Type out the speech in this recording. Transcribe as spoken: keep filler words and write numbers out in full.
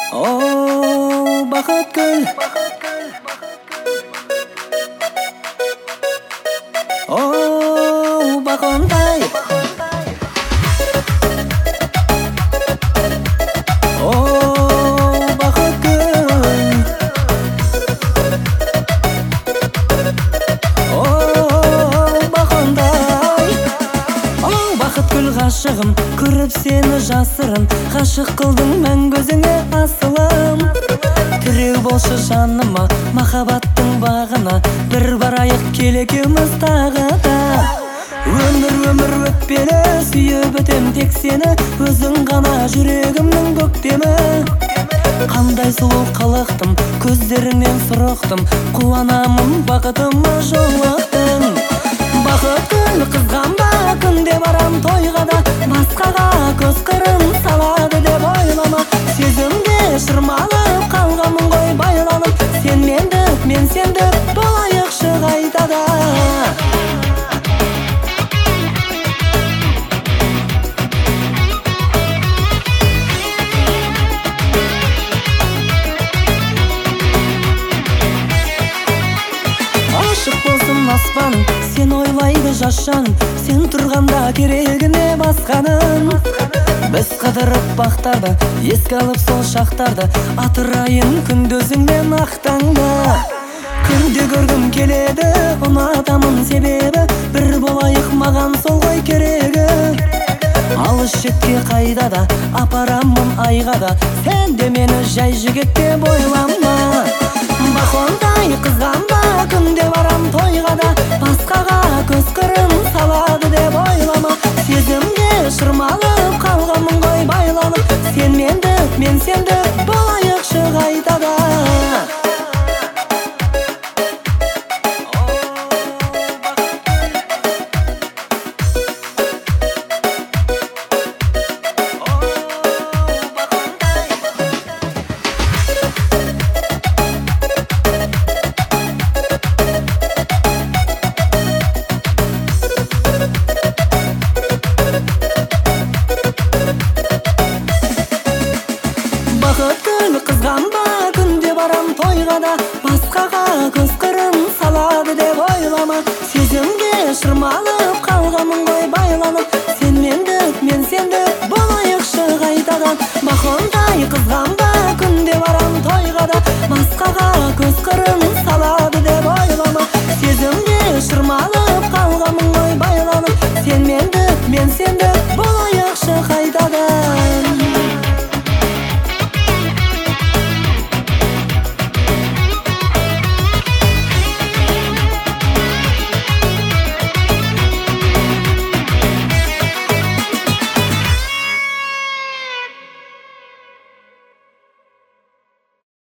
О, бақыт гүл, о, бақондай, о, бақыт гүл, о, бақондай. О, бақыт гүл ғашығым, көріп сені жасырын, ғашық қылдың мәңгі өзіңе асылым. Тіреу болшы жаныма, махаббаттың бағына, бір барайық келекеміз тағы да. Өмір өмір өтпелі, сүйіп өтем тек сені, өзің ғана жүрегімнің көктемі. Қандай сұлу қалықтым, көздеріңнен сұрықтым, қуанамын бақытыма жолықтың. Бақыт гүл қызғанба, күнде барам тойға да, басқаға көз қырын салады деп ойлама. Сезімде шырмалып қалғамын ғой байланып, сен менді, мен сенді болайықшы қайтада. Ашық болсын аспан, сен ойлайды жашан, сен тұрғанда керегіне басқаның. Біз қыдырып бақтарды, еске алып сол шақтарды, атырайын күндізіңмен ақтаңды. Күнде көргім келеді, ұнатамын себебі, бір болайық маған сол ғой керегі. Алыс шетке қайда да, апарамын айға да, сен де мені жай жігіт деп ойлама. Бақондай қызғанба, күнде барам тойға да, басқаға көз қырын салады деп ойлама. Сезімге шырмалып қалғамын ғой байланып, сен менді, мен сенді болайықшы қайтада. Бақыт гүл қызғанба, күнде барам тойға да, басқаға көз қырын салады деп ойлама. Сезімге шырмалып қалғамын ғой байланып, сен менді, мен сенді болайықшы қайтадан. Бақондай қызғанба,